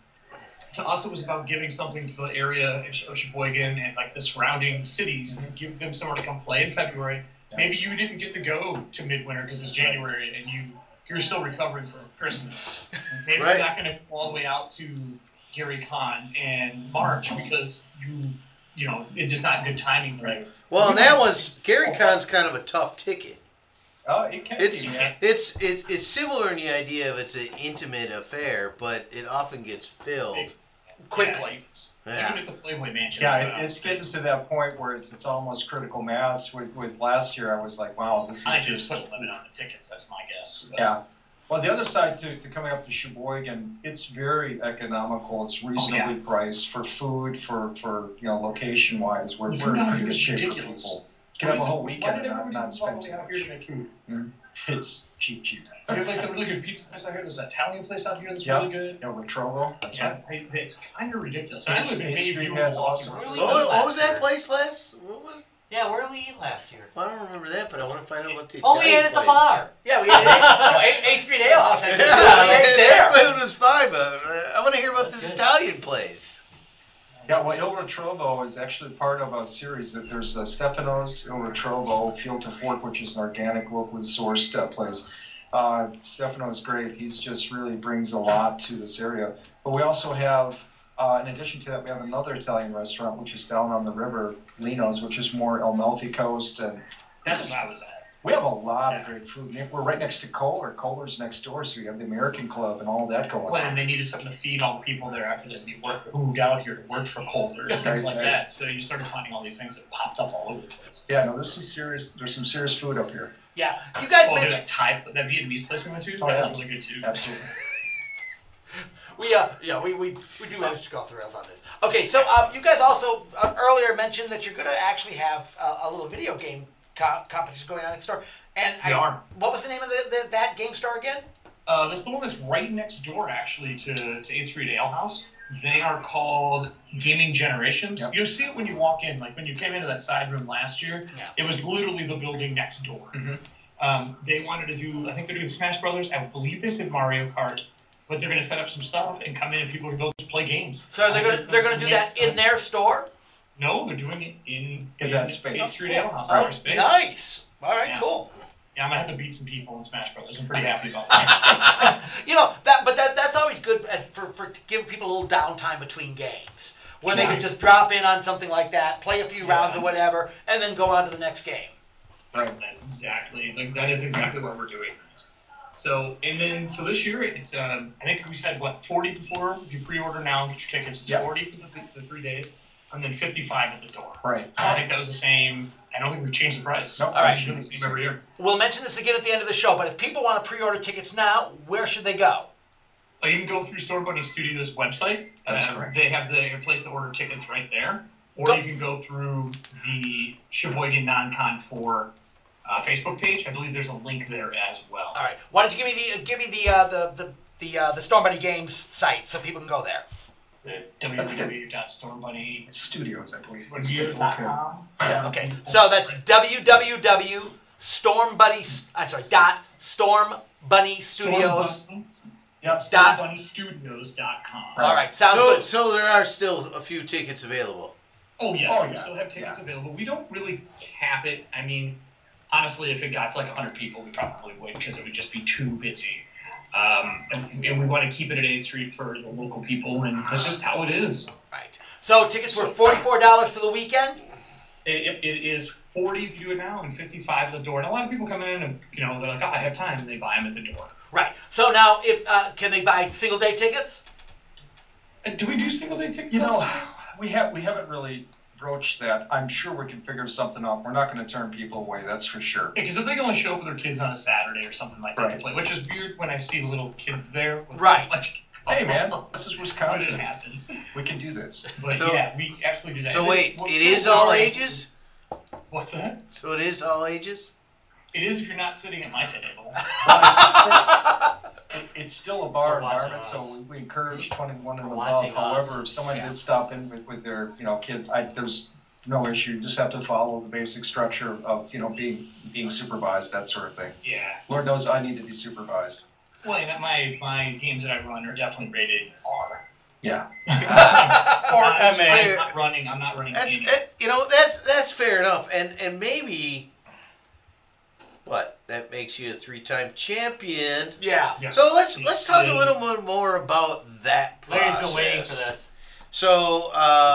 to us, it was about giving something to the area of Sheboygan and, like, the surrounding cities to give them somewhere to come play in February. Maybe you didn't get to go to Midwinter because it's January and you're still recovering from Christmas. Maybe you're not going to go all the way out to Gary Con in March because you know, it's just not good timing for you. Well, and that was Gary Con's kind of a tough ticket. Oh, it can It's be, yeah. it's similar in the idea of it's an intimate affair, but it often gets filled Quickly. Yeah. Even at the Playboy Mansion. Yeah, it's getting to that point where it's almost critical mass. With last year, I was like, wow, this is I just put a limit on the tickets. That's my guess. But Yeah. Well, the other side to coming up to Sheboygan, it's very economical. It's reasonably priced for food, for location wise. We're Food out in here good is shape for ridiculous. people. You can have a whole Why weekend did and everybody not spend all the too way out here to much. make food? It's cheap. They have like the really good pizza place out here. There's an Italian place out here that's Yeah. really good. Over Trovo. That's right. It's kind of ridiculous. And I Main live in Street Bayview, has Milwaukee. awesome- Where do we What eat was last year? that place last? What was? Yeah, where did we eat last year? Well, I don't remember that, but I want to find out what the. Oh, we ate Italian at the place. bar. Yeah, we ate A Street Ale House. Yeah, We ate there. that food was fine, but I want to hear about this Italian place. Yeah, well, Il Retrovo is actually part of a series that there's Stefano's Il Retrovo, Field to Fork, which is an organic, locally sourced place. Stefano's great. He's just really brings a lot to this area. But we also have, in addition to that, we have another Italian restaurant, which is down on the river, Lino's, which is more Amalfi Coast. And That's what I was at. We have a lot of great food. We're right next to Kohler. Kohler's next door, so you have the American Club and all that going Well, on. and they needed something to feed all the people there after that who moved out here to work for Kohler and things like that. So you started finding all these things that popped up all over the place. Yeah, no, there's some serious food up here. Yeah, you guys Oh, dude, mentioned that Vietnamese place we went to, Oh, that yeah. was really good too. Absolutely. we do have to go through rails on this. Okay, so you guys also earlier mentioned that you're going to actually have a little video game competition going on in store. And We are. What was the name of that game store again? That's the one that's right next door, actually, to 8th Street Ale House. They are called Gaming Generations. Yep. You'll see it when you walk in. Like when you came into that side room last year, Yeah. it was literally the building next door. Mhm. They wanted to do, I think they're doing Smash Brothers. I believe they said Mario Kart, but they're going to set up some stuff and come in and people can go just play games. So they're gonna do that in their store? No, they're doing it in that space. 8th Street Ale House. Oh, Their space. nice. All right, Yeah. cool. Yeah, I'm gonna have to beat some people in Smash Brothers. I'm pretty happy about that. That's always good for giving people a little downtime between games, when they Yeah. could just drop in on something like that, play a few rounds or whatever, and then go on to the next game. Right. That is exactly what we're doing. So this year it's I think we said 40 before. If you pre-order now, get your tickets. It's Yeah. 40 for the 3 days, and then 55 at the door. Right. I think that was the same. I don't think we've changed the price. Nope. All right. It's been the same every year. We'll mention this again at the end of the show, but if people want to pre-order tickets now, where should they go? You can go through Store Bunny Studios' website. That's correct. They have the place to order tickets right there, or Go- you can go through the Sheboygan Non-Con 4 Facebook page. I believe there's a link there as well. All right. Why don't you give me the Storm Bunny Games site so people can go there? www.stormbunny Studios, I believe. Studios.com. Yeah. Okay. So that's www.stormbunnystudios. Yep, Dot- StormBunnyStudios.com. All right. Sounds good. So there are still a few tickets available. Oh, yes, Oh, we yeah. still have tickets Yeah. available. We don't really cap it. I mean, honestly, if it got to like 100 people, we probably would because it would just be too busy. And we want to keep it at 8th Street for the local people, and that's just how it is. Right. So tickets were $44 for the weekend. It is 40 if you do it now, and 55 at the door. And a lot of people come in and, they're like, oh, I have time, and they buy them at the door. Right. So now, if can they buy single day tickets? Do we do single day tickets? You know, we haven't really broached that. I'm sure we can figure something out. We're not going to turn people away, that's for sure. Because if they can only show up with their kids on a Saturday or something like that to Right. play, which is weird when I see little kids there. With Right. Hey, man, this is When it Wisconsin. happens. We can do this. But So- yeah, we absolutely do that. So And wait, then- it is all sorry. ages? What's that? So it is all ages? It is if you're not sitting at my table. It's still a bar Or watching environment, us. so we encourage 21 and Or above. watching us. However, if someone Yeah. did stop in with their kids, there's no issue. You just have to follow the basic structure of being supervised, that sort of thing. Yeah. Lord knows I need to be supervised. Well, and my games that I run are definitely rated R. Yeah. Or That's MA. fair. I'm not running That's any. that's fair enough. And maybe that makes you a 3-time champion. Yeah. Yeah. So let's talk a Yeah. little bit more about that process. Larry's been waiting for this. So,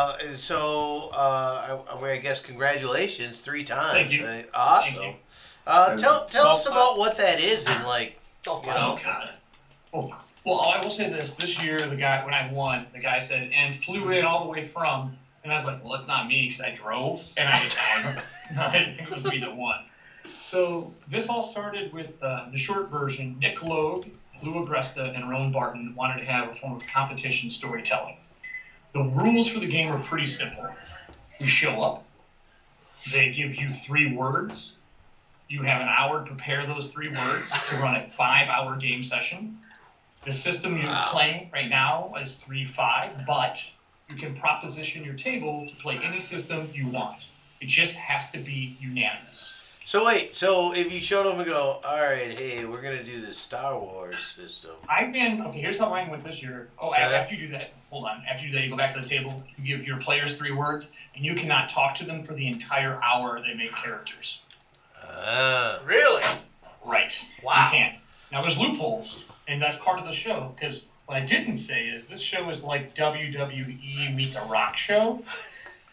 I guess congratulations 3 times. Thank you. Awesome. Thank you. Tell us about what that is and like, Golf you club. know. God. Well, I will say this. This year, when I won, the guy said, and flew in all the way from, and I was like, well, it's not me because I drove, and I didn't think it was me that won. So this all started with the short version. Nick Logue, Lou Agresta, and Rowan Barton wanted to have a form of competition storytelling. The rules for the game are pretty simple. You show up. They give you 3 words. You have an hour to prepare those 3 words to run a 5-hour game session. The system you're playing right now is 3-5, but you can proposition your table to play any system you want. It just has to be unanimous. So wait, so if you showed them and go, all right, hey, we're gonna do the Star Wars system. Okay, here's how mine went this year. Oh, after you do that, hold on. After you do that, you go back to the table, you give your players 3 words, and you cannot talk to them for the entire hour they make characters. Really? Right. Wow. You can't. Now, there's loopholes, and that's part of the show, because what I didn't say is this show is like WWE meets a rock show.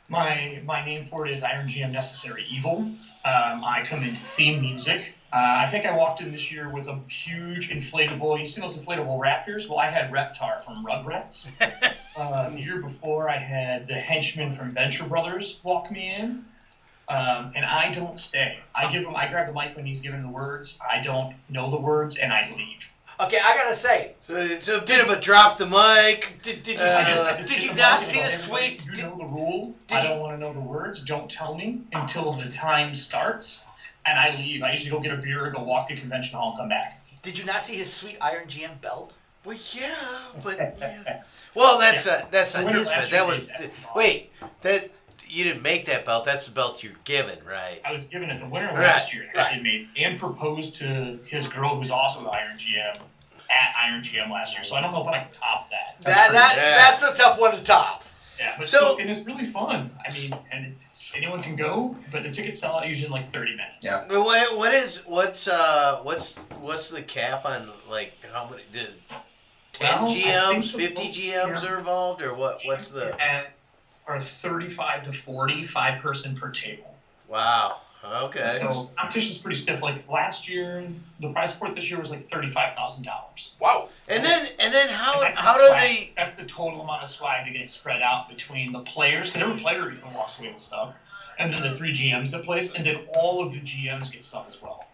My name for it is Iron GM Necessary Evil. I come in theme music. I think I walked in this year with a huge inflatable. You see those inflatable raptors? Well, I had Reptar from Rugrats. The year before, I had the henchman from Venture Brothers walk me in. And I don't stay. I grab the mic when he's giving the words. I don't know the words, and I leave. Okay, I gotta say, So it's a bit of a drop the mic. did you Did you not see the sweet? You know the rule. did I you- don't want to know the words. Don't tell me until the time starts, and I leave. I usually go get a beer, go walk to convention hall, and come back. Did you not see his sweet Iron GM belt? Well, yeah, but yeah. Well, that's not The his winner belt. last That year was did that. It's awesome. wait. That you didn't make that belt. That's the belt you're given, right? I was given it. The winner Right, last year actually made and proposed to his girl, who's also the Iron GM, at Iron GM last year. So I don't know if I can top that. That's a tough one to top. Yeah, but So- and it's really fun. I mean, and anyone can go, but the tickets sell out usually in like 30 minutes. Yeah. Well, what's the cap on, like, how many did 10 Well, I think GMs, the 50 most- GMs yeah. are involved, or what's the? Are 35 to 40, 5-person per table. Wow. Okay. So competition's pretty stiff. Like last year, the prize support this year was like $35,000. Wow. And then how And how the do swag. they? That's the total amount of swag that gets spread out between the players, because every player even walks away with stuff, and then the 3 GMs that place, and then all of the GMs get stuff as well.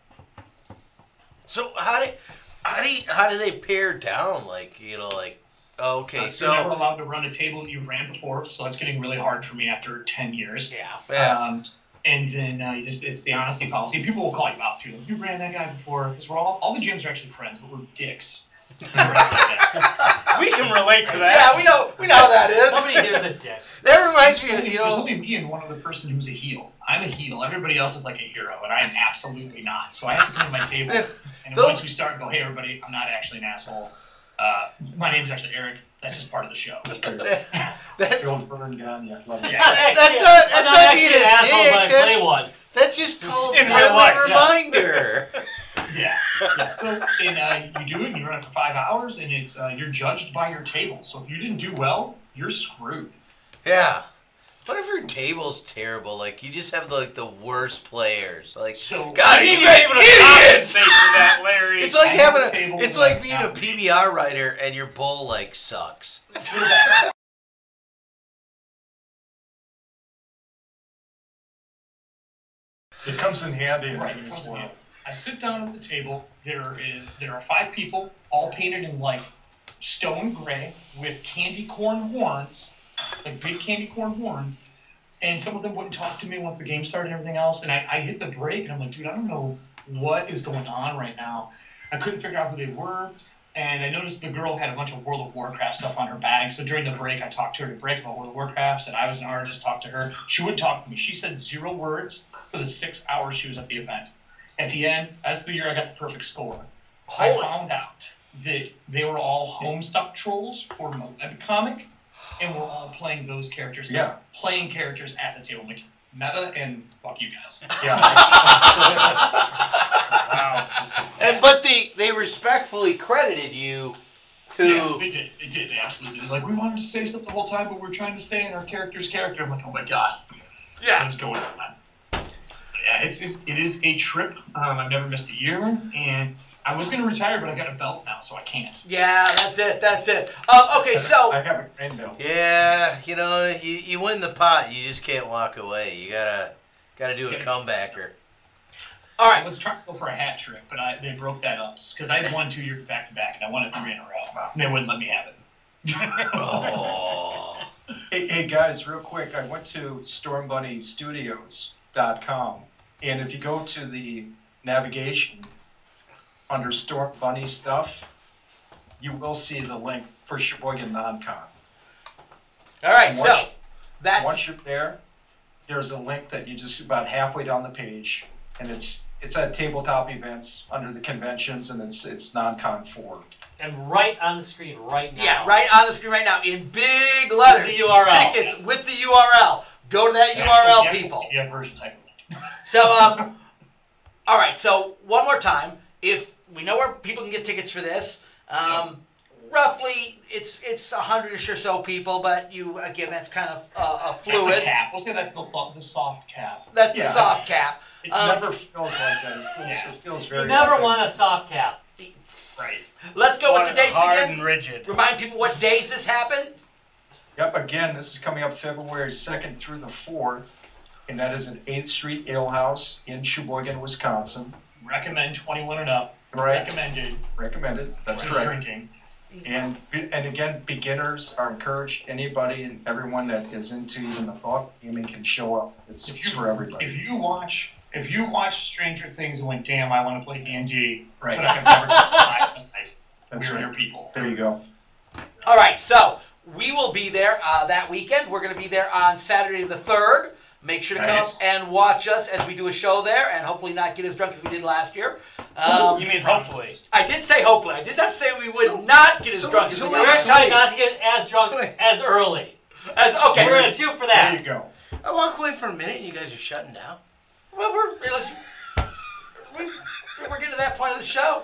So how do they pare down? Like, like, okay, You're never so allowed to run a table that you ran before, so that's getting really hard for me after 10 years. Yeah. And then it's the honesty policy. People will call you out too. Like, you ran that guy before, because we're all the GMs are actually friends, but we're dicks. We can relate to Yeah, that. we know how that is. Somebody here's a dick. that reminds me of, There's only me and one other person who's a heel. I'm a heel. Everybody else is like a hero, and I am absolutely not. So I have to come to my table, and Those- once we start, go, hey everybody, I'm not actually an asshole. My name's actually Eric. That's just part of the show. that's Your old Vern gun, yeah. Love it. Yeah. I'm not actually being an a asshole, dick. but I play one. That's just called In real friendly life, yeah. reminder. Yeah. So and you do it, and you run it for 5 hours, and it's you're judged by your table. So if you didn't do well, you're screwed. Yeah. What if your table's terrible? Like, you just have like the worst players. Like, So God, You you need guys to be able to idiots! compensate for that, Larry. It's like I having have a table it's with like being a average. PBR writer and your bowl like sucks. It comes in handy. Right. I sit down at the table. There are 5 people, all painted in like stone gray with candy corn horns, like big candy corn horns. And some of them wouldn't talk to me once the game started and everything else. And I hit the break, and I'm like, dude, I don't know what is going on right now. I couldn't figure out who they were. And I noticed the girl had a bunch of World of Warcraft stuff on her bag. So during the break, I talked to her to break about World of Warcraft, said I was an artist, talked to her. She wouldn't talk to me. She said 0 words for the 6 hours she was at the event. At the end, that's the year I got the perfect score. I found out that they were all Homestuck trolls for my webcomic, and we're all playing those characters. Yeah. Playing characters at the table. I'm like, meta and fuck you guys. Yeah. Wow. But they respectfully credited you to Yeah, they did. They did. They absolutely did. Like, we wanted to say stuff the whole time, but we're trying to stay in our character's character. I'm like, oh my god. Yeah. What's going on? Yeah, it is a trip. I've never missed a year, and I was going to retire, but I got a belt now, so I can't. Yeah, that's it. Okay, so I have a grain bill. Yeah, you win the pot, you just can't walk away. You gotta do a comebacker. all I right. was trying to go for a hat trick, but they broke that up because I had won 2 years back to back, and I won it 3 in a row. And they wouldn't let me have it. Oh. Hey guys, real quick, I went to StormBunnyStudios.com, and if you go to the navigation under Storm Bunny stuff, you will see the link for Sheboygan NonCon. All right, And so once- that's Once you're there, there's a link that you just about halfway down the page, and it's at tabletop events under the conventions, and it's NonCon 4. And right on the screen right now. yeah, right on the screen right now in big letters. With the URL. Tickets Yes. with the URL. Go to that Yeah, URL, yeah, people. Yeah, version type. So, all right. So one more time, if we know where people can get tickets for this, roughly, it's 100-ish or so people, but again, that's kind of That's the fluid. cap. We'll say that's the soft cap. That's the Yeah. soft cap. It never feels like that. It feels very. You never epic. want a soft cap. Right. Let's go with the dates hard again. and rigid. Remind people what days this happened. Yep, again, this is coming up February 2nd through the 4th, and that is at 8th Street Ale House in Sheboygan, Wisconsin. Recommend 21 and up. Right. Recommended. Recommended. That's for correct. drinking. And again, beginners are encouraged. Anybody and everyone that is into even the thought gaming can show up. It's for everybody. If you watch Stranger Things and went, damn, I want to play D&D, Right. but I've never touched my life. That's We're right. your people. There you go. All right, so we will be there that weekend. We're going to be there on Saturday the 3rd. Make sure to come Nice. and watch us as we do a show there, and hopefully not get as drunk as we did last year. You mean hopefully? I did say hopefully. I did not say we would not get as drunk as we We're did going last to try year. not to get as drunk as early. Okay. We're going to shoot for There that. you go. I walk away for a minute and you guys are shutting down. Well, we're getting to that point of the show.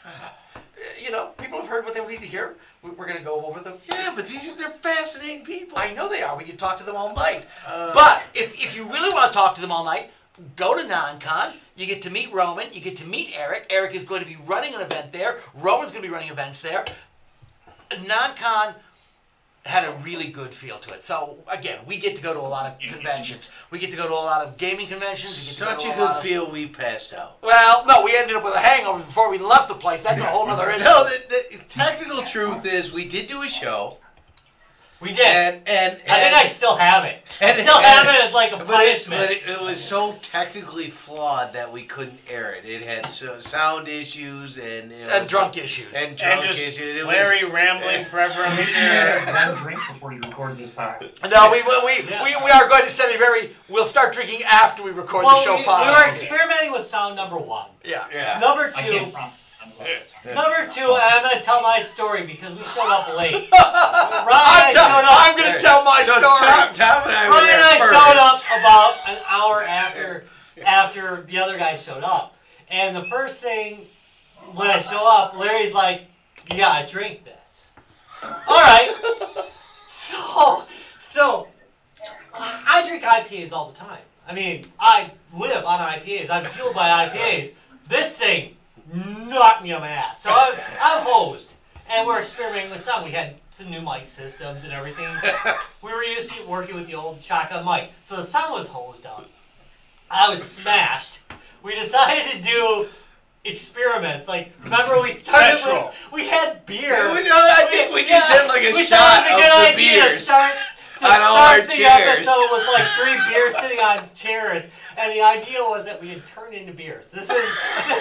People have heard what they need to hear. We're going to go over them. Yeah, but they're fascinating people. I know they are. We can talk to them all night. Uh, But if you really want to talk to them all night, go to NonCon. You get to meet Roman. You get to meet Eric. Eric is going to be running an event there. Roman's going to be running events there. NonCon had a really good feel to it. So, again, we get to go to a lot of conventions. We get to go to a lot of gaming conventions. We get to Such go a to lot good of- feel we passed out. Well, no, we ended up with a hangover before we left the place. That's a whole other issue. No, the technical truth is we did do a show. We did. And I think I still have it. I and- still have it as like a But punishment. it was so technically flawed that we couldn't air it. It had sound issues and drunk issues. and drunk And just issues. It Larry was, rambling forever, I'm Make sure you sure. have one drink before you record this time. No, we are going to set a we'll start drinking after we record the show we were podcast. experimenting with sound number 1. Yeah. yeah. Number I 2, can't promise. Number 2, and I'm going to tell my story because we showed up late. Ron and I showed up. I'm going to tell my So story. Tom and I were Ron there and I first. showed up about an hour after the other guy showed up. And the first thing when I show up, Larry's like, "You gotta drink this." All right. So I drink IPAs all the time. I mean, I live on IPAs. I'm fueled by IPAs. This thing knocked me on my ass. So I'm hosed. And we're experimenting with sound. We had some new mic systems and everything. We were used to working with the old shotgun mic. So the sound was hosed up. I was smashed. We decided to do experiments. Like, remember we started Central. with, we had beer. I think we just had like a we shot thought it was a good of the idea to beers. start on all our the chairs. episode with like 3 beers sitting on chairs, and the idea was that we had turned into beers. This is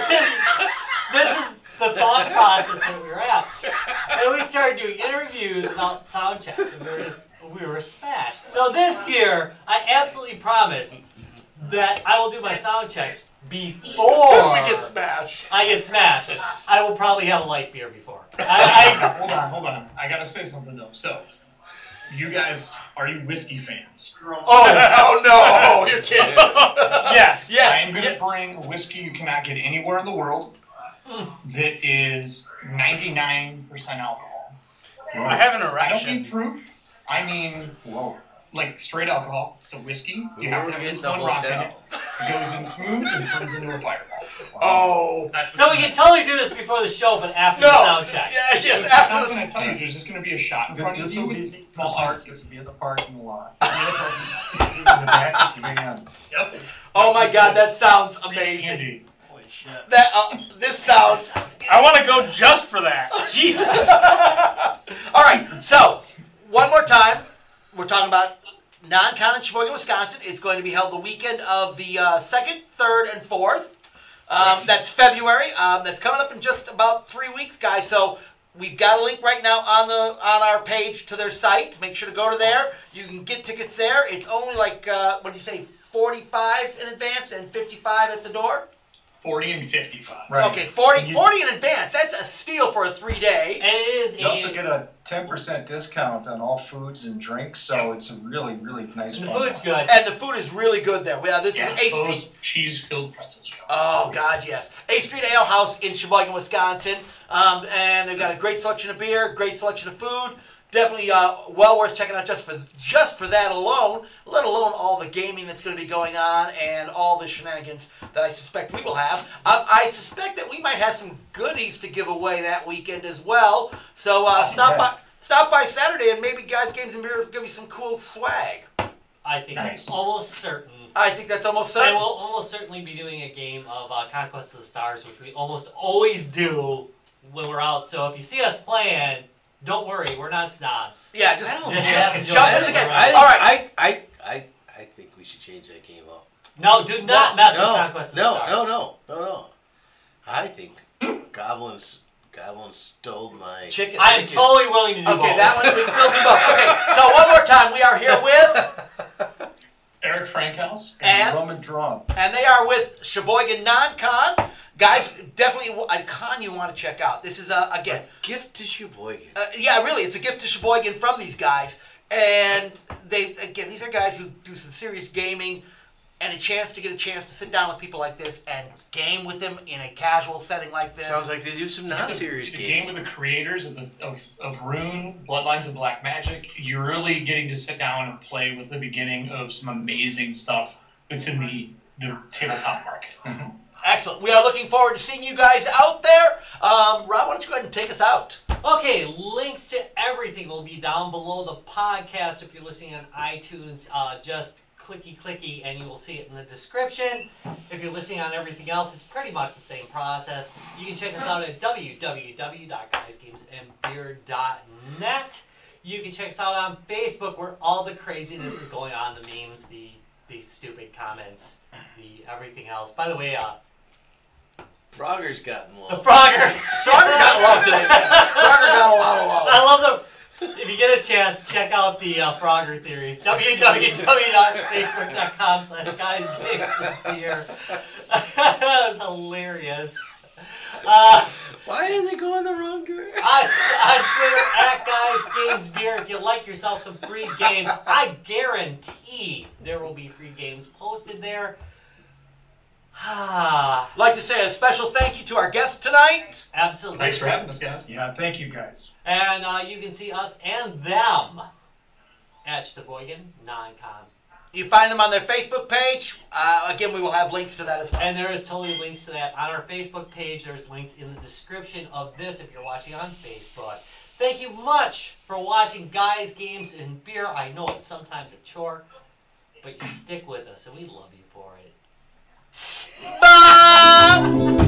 the thought process that we were at. And we started doing interviews without sound checks, and we were smashed. So this year, I absolutely promise that I will do my sound checks before We get smashed. I get smashed. I will probably have a light beer before. Hold on. I gotta say something though. So, you guys, are you whiskey fans? Oh no, you're kidding. Yes. Yes. I am gonna bring a whiskey you cannot get anywhere in the world that is 99% alcohol. I have an I don't erection. mean proof. I mean, like straight alcohol. It's a whiskey. You have to have We're this in the one rock in it. hotel. It goes in smooth and turns into a fireball. Oh. That's So what we can totally do this before the show, but after the No. sound check. Yeah, yes, I'm after not the... going to tell you. There's just going to be a shot in front of This you will be with the small ice park. This will be in the parking lot. cubes. In the back of the van. Yep. Oh my God, that sounds amazing. Andy. Holy shit. This sounds... I want to go just for that. Jesus. All right, so one more time, we're talking about NonCon in Sheboygan, Wisconsin. It's going to be held the weekend of the 2nd, 3rd, and 4th. That's February. That's coming up in just about 3 weeks, guys. So we've got a link right now on our page to their site. Make sure to go to there. You can get tickets there. It's only like what do you say, 45 in advance and 55 at the door. 40 and 55. Right. Okay, 40 in advance. That's a steal for a 3-day. And it is You also get a 10% discount on all foods and drinks, so it's a really, really nice and the bundle. food's good. And the food is really good there. This Yeah, is A those Street. cheese-filled pretzels. Oh, God, yes. A Street Ale House in Sheboygan, Wisconsin. And they've got a great selection of beer, great selection of food. Definitely well worth checking out just for that alone, let alone all the gaming that's going to be going on and all the shenanigans that I suspect we will have. I suspect that we might have some goodies to give away that weekend as well. So stop by Saturday and maybe Guys, Games, and Beer will give you some cool swag. I think that's almost certain. I think that's almost I certain. will almost certainly be doing a game of Conquest of the Stars, which we almost always do when we're out. So if you see us playing, don't worry, we're not snobs. Yeah, just Just jump enjoy in it. the game. Right. All right. I think we should change that game up. No, do not mess with Conquest of the Stars. No. I think goblins stole my Chicken. I am totally willing to do Okay, both. that one we'll do both. Okay, so one more time, we are here with, Eric Frankhouse. and Roman Drum. they are with Sheboygan Non-Con. Guys, definitely a con you want to check out. This is, again, gift to Sheboygan. yeah, really, it's a gift to Sheboygan from these guys. And these are guys who do some serious gaming and a chance to sit down with people like this and game with them in a casual setting like this. Sounds like they do some non-serious The gaming. game with the creators of Rune, Bloodlines of Black Magic. You're really getting to sit down and play with the beginning of some amazing stuff that's in the tabletop market. Mm-hmm. Excellent. We are looking forward to seeing you guys out there. Rob, why don't you go ahead and take us out? Okay, links to everything will be down below the podcast. If you're listening on iTunes, just clicky and you will see it in the description. If you're listening on everything else, it's pretty much the same process. You can check us out at www.guysgamesandbeer.net. You can check us out on Facebook where all the craziness is going on, the memes, the stupid comments, the everything else. By the way, Frogger's gotten the one. Froggers. Frogger got love today. Frogger got a lot of love. I love them. If you get a chance, check out the Frogger theories. www.facebook.com/guysgamesandbeer. That was hilarious. Why are they going the wrong direction? On Twitter, @GuysGamesBeer. If you like yourself some free games, I guarantee there will be free games posted there. I'd like to say a special thank you to our guests tonight. Absolutely. Thanks for having us, guys. Yeah, thank you guys. And you can see us and them at Sheboygan Non-Con. You find them on their Facebook page. Again, we will have links to that as well. And there is totally links to that on our Facebook page. There's links in the description of this if you're watching on Facebook. Thank you much for watching Guys, Games, and Beer. I know it's sometimes a chore, but you stick with us, and we love you for it. Bye!